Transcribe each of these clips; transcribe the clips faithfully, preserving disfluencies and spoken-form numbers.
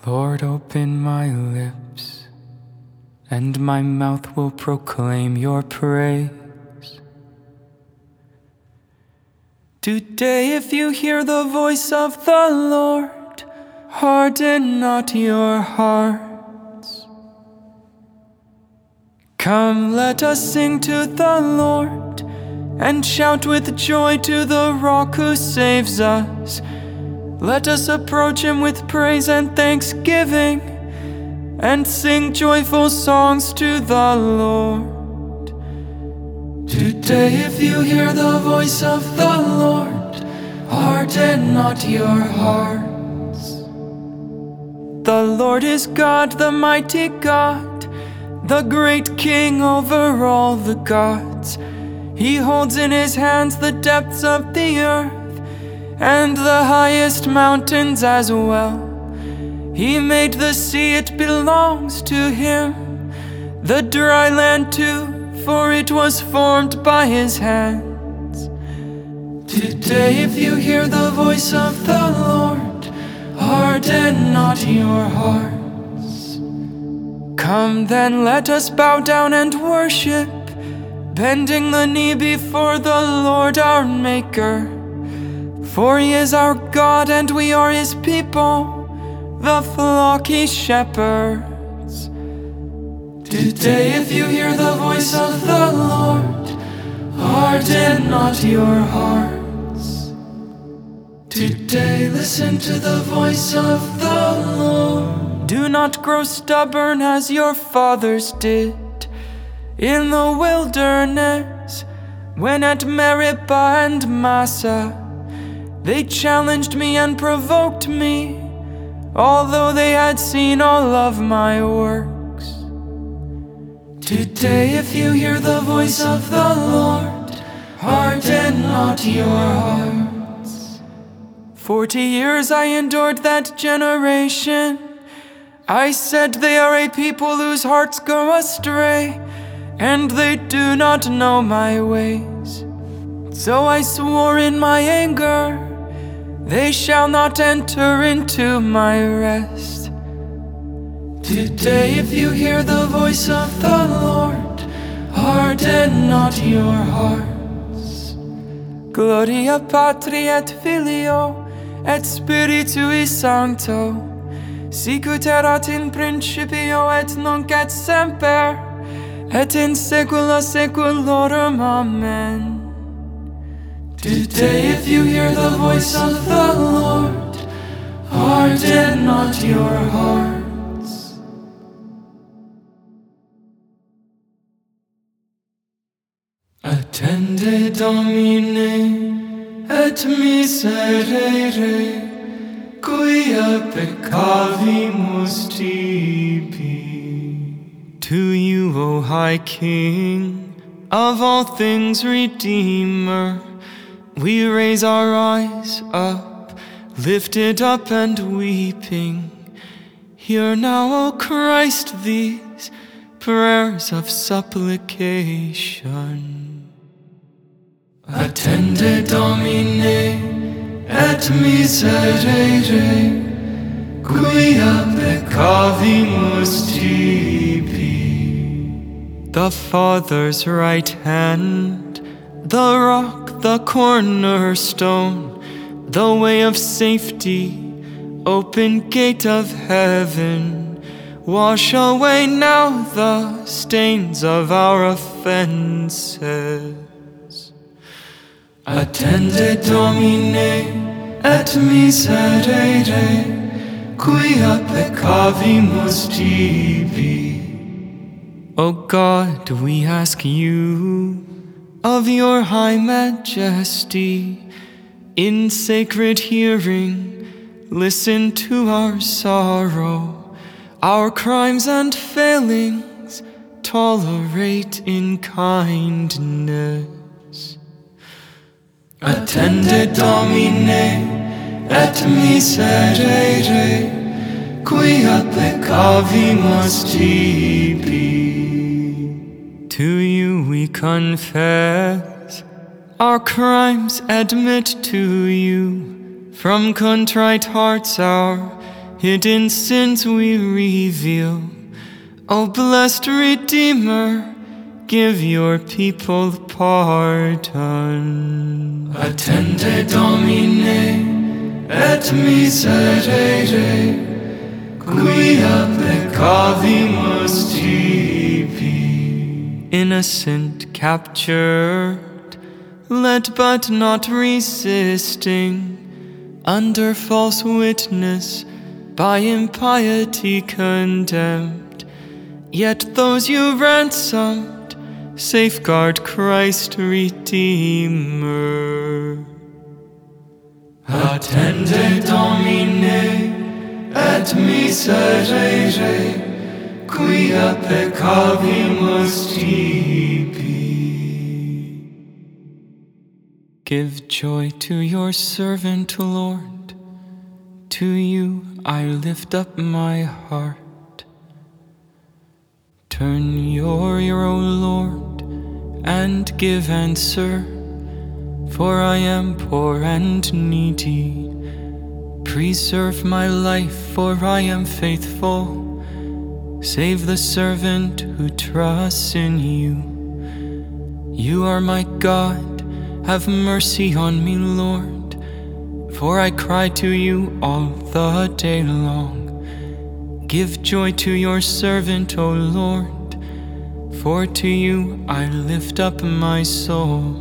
Lord, open my lips, and my mouth will proclaim your praise. Today, if you hear the voice of the Lord, harden not your hearts. Come, let us sing to the Lord, and shout with joy to the Rock who saves us. Let us approach him with praise and thanksgiving, and sing joyful songs to the Lord. Today, if you hear the voice of the Lord, harden not your hearts. The Lord is God, the mighty God, the great King over all the gods. He holds in his hands the depths of the earth, and the highest mountains as well. He made the sea, it belongs to him, the dry land too, for it was formed by his hands. Today, if you hear the voice of the Lord, harden not your hearts. Come then, let us bow down and worship, bending the knee before the Lord our Maker. For he is our God, and we are his people, the flock he shepherds. Today, if you hear the voice of the Lord, harden not your hearts. Today, listen to the voice of the Lord. Do not grow stubborn as your fathers did in the wilderness, when at Meribah and Massah they challenged me and provoked me, although they had seen all of my works. Today, if you hear the voice of the Lord, harden not your hearts. Forty years I endured that generation. I said, they are a people whose hearts go astray, and they do not know my ways. So I swore in my anger, they shall not enter into my rest. Today, if you hear the voice of the Lord, harden not your hearts. Gloria Patri et Filio et Spiritui Sancto, sicut erat in principio et nunc et semper, et in saecula saeculorum. Amen. Today, if you hear the voice of the Lord, harden not your hearts. Attende Domine et miserere, quia peccavimus tibi. To you, O High King, of all things Redeemer, we raise our eyes up, lifted up and weeping. Hear now, O Christ, these prayers of supplication. Attende Domine et miserere, quia peccavimus tibi. The Father's right hand, the rock, the cornerstone, the way of safety, open gate of heaven, wash away now the stains of our offenses. Attende Domine et miserere, quia peccavimus tibi. O God, we ask you, of your high majesty, in sacred hearing, listen to our sorrow, our crimes and failings, tolerate in kindness. Attende Domine et miserere, quia peccavimus tibi. To you we confess, our crimes admit to you, from contrite hearts our hidden sins we reveal. O blessed Redeemer, give your people pardon. Attende Domine, et miserere, quia peccavimus tibi. Innocent captured, led but not resisting, under false witness, by impiety condemned. Yet those you ransomed, safeguard Christ Redeemer. Attende Domine, et miserere, quia peccavimus tibi. Give joy to your servant, Lord. To you I lift up my heart. Turn your ear, O Lord, and give answer, for I am poor and needy. Preserve my life, for I am faithful. Save the servant who trusts in you. You are my God, have mercy on me, Lord, for I cry to you all the day long. Give joy to your servant, O Lord, for to you I lift up my soul.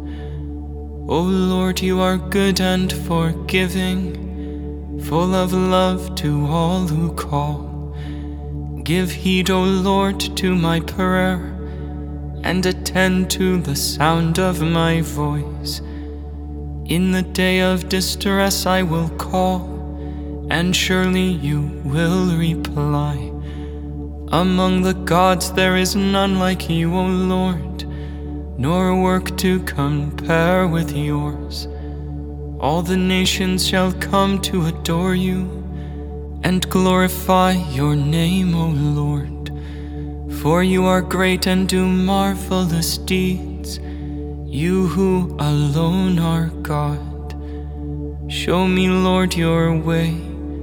O Lord, you are good and forgiving, full of love to all who call. Give heed, O Lord, to my prayer, and attend to the sound of my voice. In the day of distress I will call, and surely you will reply. Among the gods there is none like you, O Lord, nor work to compare with yours. All the nations shall come to adore you, and glorify your name, O Lord. For you are great and do marvelous deeds, you who alone are God. Show me, Lord, your way,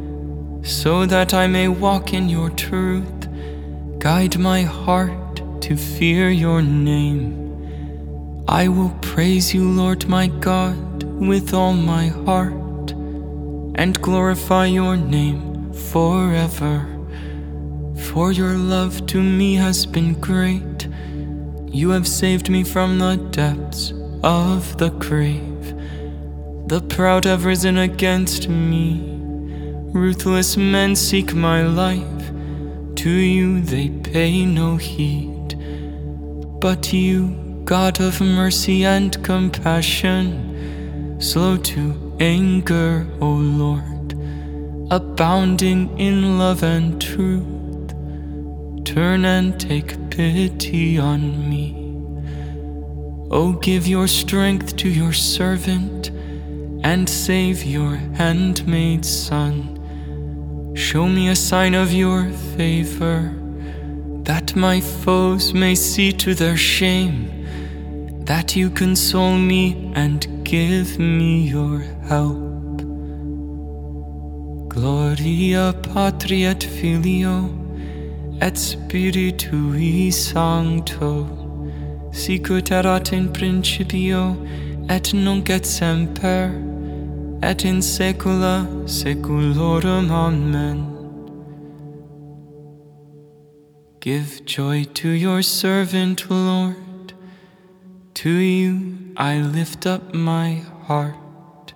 so that I may walk in your truth. Guide my heart to fear your name. I will praise you, Lord my God, with all my heart, and glorify your name forever. For your love to me has been great. You have saved me from the depths of the grave. The proud have risen against me. Ruthless men seek my life. To you they pay no heed. But you, God of mercy and compassion, slow to anger, O Lord, abounding in love and truth, turn and take pity on me. O give your strength to your servant, and save your handmaid's son. Show me a sign of your favor, that my foes may see to their shame, that you console me and give me your help. Gloria Patri et Filio et Spiritui Sancto, sicut erat in principio, et nunc et semper, et in saecula saeculorum. Amen. Give joy to your servant, Lord. To you I lift up my heart.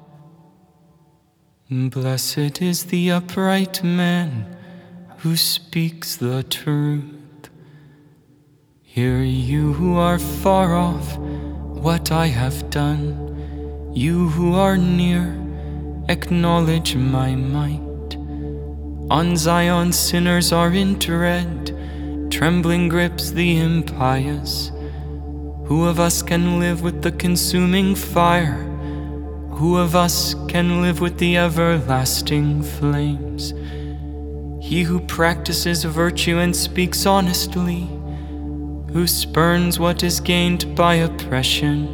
Blessed is the upright man who speaks the truth. Hear you who are far off what I have done. You who are near, acknowledge my might. On Zion sinners are in dread, trembling grips the impious. Who of us can live with the consuming fire? Who of us can live with the everlasting flames? He who practices virtue and speaks honestly, who spurns what is gained by oppression,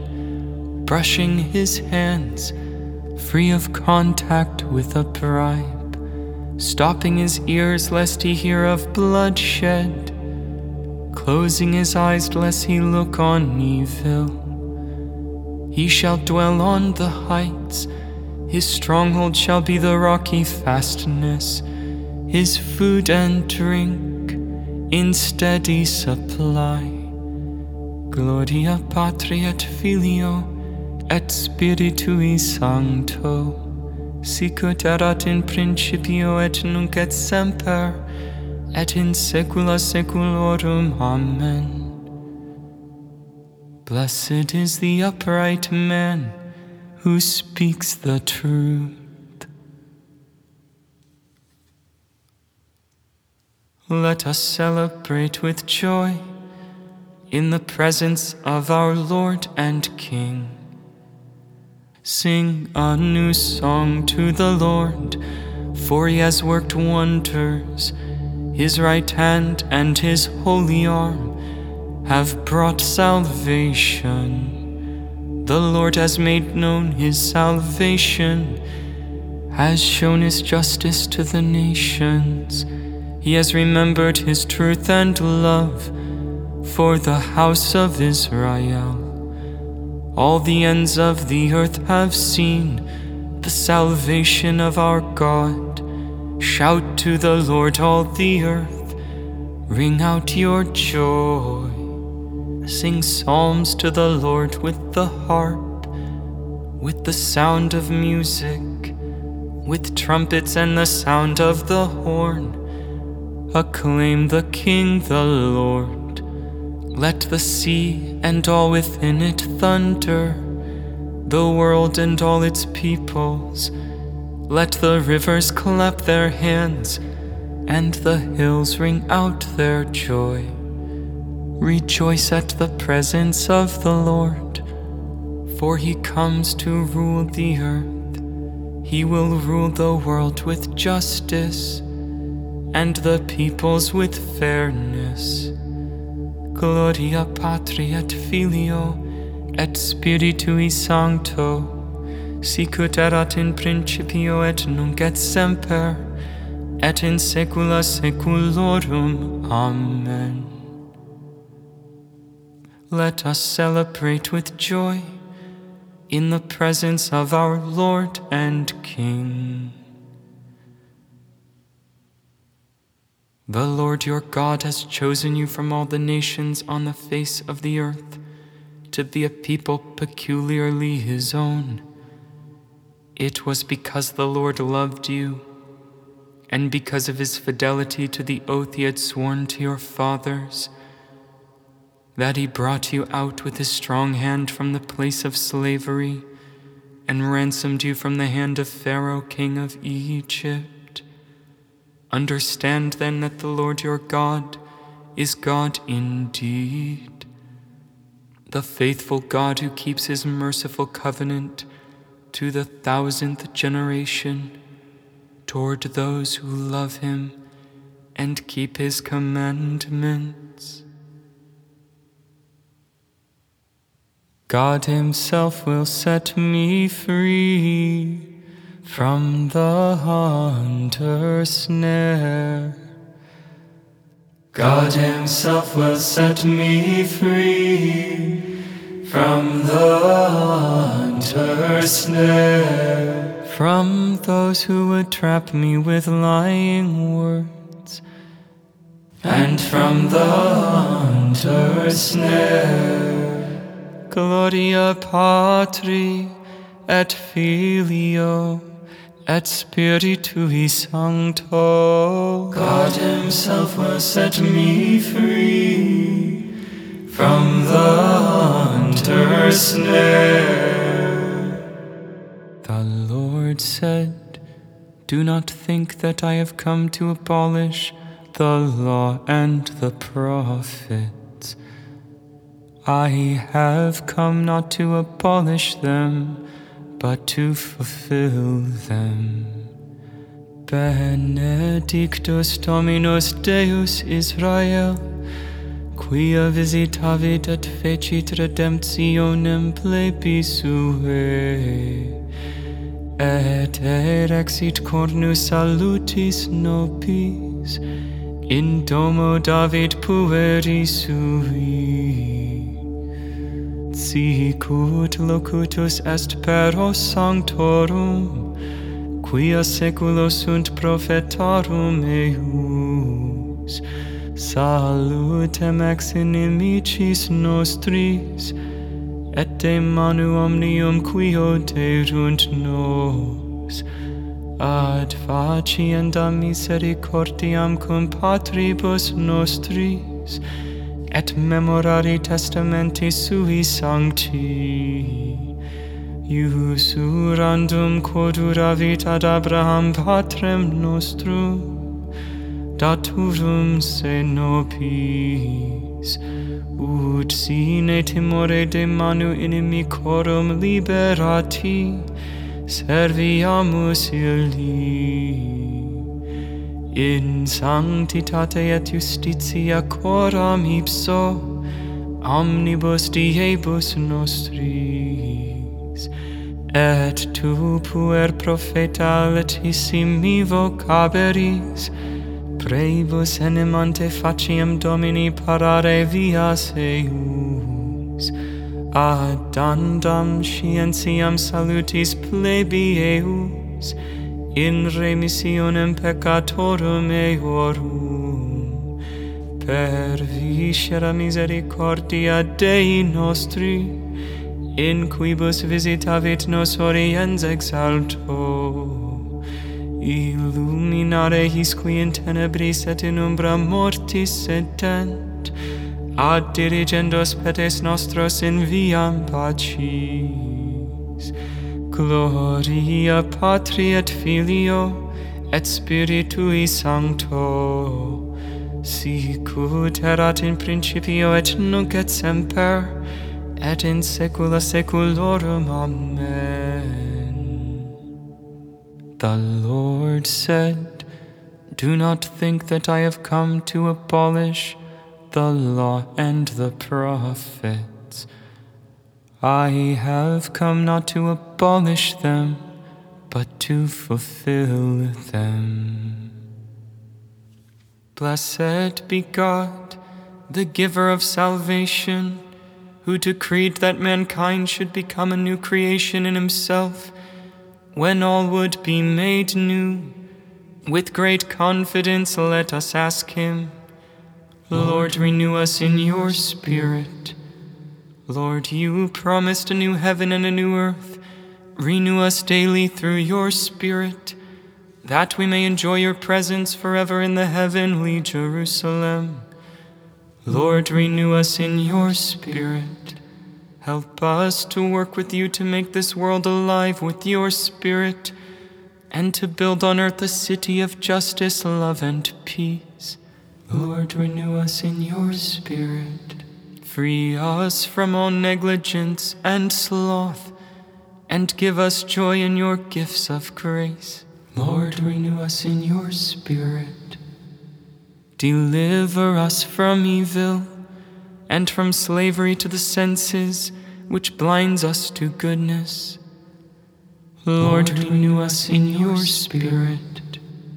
brushing his hands free of contact with a bribe, stopping his ears lest he hear of bloodshed, closing his eyes lest he look on evil. He shall dwell on the heights, his stronghold shall be the rocky fastness, his food and drink in steady supply. Gloria Patri et Filio et Spiritui Sancto, sicut erat in principio et nunc et semper, et in saecula saeculorum. Amen. Blessed is the upright man who speaks the truth. Let us celebrate with joy in the presence of our Lord and King. Sing a new song to the Lord, for he has worked wonders. His right hand and his holy arm have brought salvation. The Lord has made known his salvation, has shown his justice to the nations. He has remembered his truth and love for the house of Israel. All the ends of the earth have seen the salvation of our God. Shout to the Lord, all the earth, ring out your joy. Sing psalms to the Lord with the harp, with the sound of music, with trumpets and the sound of the horn. Acclaim the King, the Lord. Let the sea and all within it thunder, the world and all its peoples. Let the rivers clap their hands, and the hills ring out their joy. Rejoice at the presence of the Lord, for he comes to rule the earth. He will rule the world with justice, and the peoples with fairness. Gloria Patri et Filio et Spiritui Sancto, sicut erat in principio et nunc et semper, et in saecula saeculorum. Amen. Let us celebrate with joy in the presence of our Lord and King. The Lord your God has chosen you from all the nations on the face of the earth to be a people peculiarly his own. It was because the Lord loved you, and because of his fidelity to the oath he had sworn to your fathers, that he brought you out with his strong hand from the place of slavery and ransomed you from the hand of Pharaoh, king of Egypt. Understand then that the Lord your God is God indeed, the faithful God who keeps his merciful covenant to the thousandth generation toward those who love him and keep his commandments. God himself will set me free from the hunter's snare. God himself will set me free from the hunter's snare, from those who would trap me with lying words, and from the hunter's snare. Gloria Patri et Filio et Spiritui Sancto. God himself will set me free from the hunter's snare. The Lord said, do not think that I have come to abolish the law and the prophets. I have come not to abolish them, but to fulfill them. Benedictus Dominus Deus Israel, quia visitavit et fecit redemptionem plebis suae, et erexit cornus salutis nobis in domo David pueri sui. Sicut locutus est per sanctorum, quia seculo sunt prophetarum eius. Salutem ex inimicis nostris, et de manu omnium quio derunt nos, ad faciendam misericordiam cum patribus nostris, et memorari testamenti sui sancti, usurandum quoduravit ad Abraham patrem nostrum, daturum se nobis, ut sine timore de manu inimicorum liberati, serviamus illi. In sanctitate et justitia coram ipso, omnibus diebus nostris, et tu puer propheta latissimi vocaberis, Prebus enemante faciem Domini parare vias eius, addandam scientiam salutis plebi eius, in remissionem peccatorum eorum, per viscera misericordia Dei nostri, in quibus visitavit nos oriens exalto, illuminare his qui in tenebris et in umbra mortis sedent, ad dirigendos petes nostros in viam pacis. Gloria Patri et Filio et Spiritui Sancto, sicut erat in principio et nunc et semper, et in saecula saeculorum. Amen. The Lord said, "Do not think that I have come to abolish the law and the prophets. I have come not to abolish them, but to fulfill them." Blessed be God, the giver of salvation, who decreed that mankind should become a new creation in himself, when all would be made new. With great confidence let us ask him, Lord, renew us in your Spirit. Lord, you promised a new heaven and a new earth. Renew us daily through your Spirit, that we may enjoy your presence forever in the heavenly Jerusalem. Lord, renew us in your Spirit. Help us to work with you to make this world alive with your Spirit, and to build on earth a city of justice, love, and peace. Lord, renew us in your Spirit. Free us from all negligence and sloth, and give us joy in your gifts of grace. Lord, renew us in your Spirit. Deliver us from evil, and from slavery to the senses, which blinds us to goodness. Lord, renew us in your Spirit.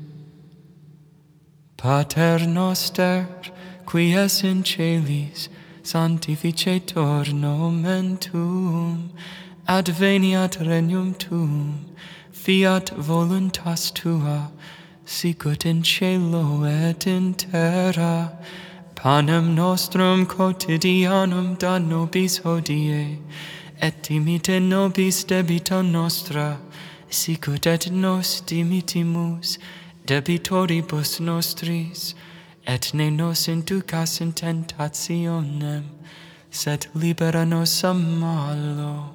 Pater noster, qui es in celis, sanctificetur nomen tuum, adveniat regnum tuum, fiat voluntas tua, sicut in cielo et in terra. Panem nostrum quotidianum da nobis hodie, et dimite nobis debita nostra, sicut et nos dimitimus debitoribus nostris, et ne nos inducas in tentationem, sed libera nos a malo.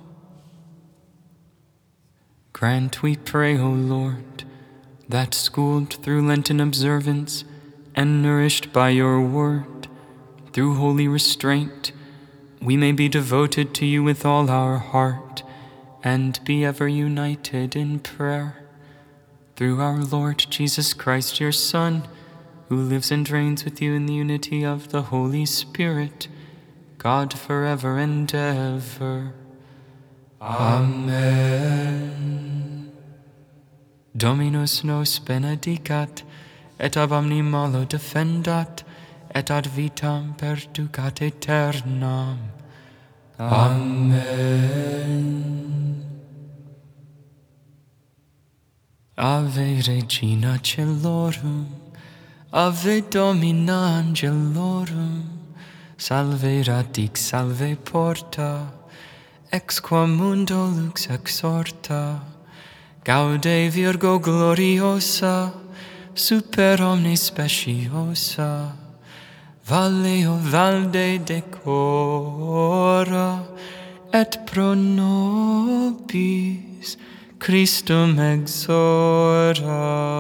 Grant, we pray, O Lord, that schooled through Lenten observance and nourished by your word, through holy restraint, we may be devoted to you with all our heart, and be ever united in prayer. Through our Lord Jesus Christ, your Son, who lives and reigns with you in the unity of the Holy Spirit, God forever and ever. Amen. Dominus nos benedicat, et ab omni malo defendat, et ad vitam perducat aeternam. Amen. Ave Regina Celorum, Ave Domina Angelorum, Salve radix, salve porta, ex qua mundo lux exorta, Gaude Virgo gloriosa, super omnes speciosa, Valeo valde decora, et pro nobis Christum exora.